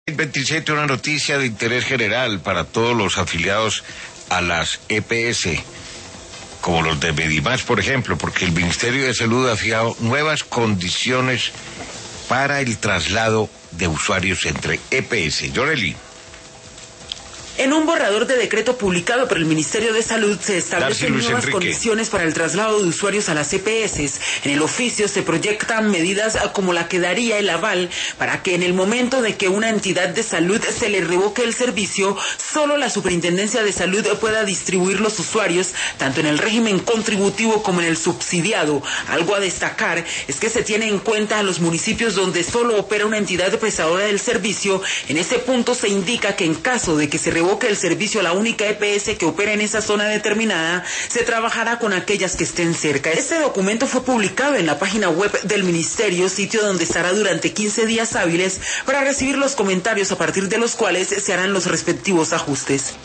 27, una noticia de interés general para todos los afiliados a las EPS, como los de Medimás, por ejemplo, porque el Ministerio de Salud ha fijado nuevas condiciones para el traslado de usuarios entre EPS. Yoreli. En un borrador de decreto publicado por el Ministerio de Salud se establecen nuevas condiciones para el traslado de usuarios a las EPS. En el oficio se proyectan medidas como la que daría el aval para que en el momento de que una entidad de salud se le revoque el servicio, solo la Superintendencia de Salud pueda distribuir los usuarios, tanto en el régimen contributivo como en el subsidiado. Algo a destacar es que se tiene en cuenta a los municipios donde solo opera una entidad prestadora del servicio. En ese punto se indica que en caso de que se revoque el servicio a la única EPS que opera en esa zona determinada, se trabajará con aquellas que estén cerca. Este documento fue publicado en la página web del Ministerio, sitio donde estará durante 15 días hábiles para recibir los comentarios a partir de los cuales se harán los respectivos ajustes.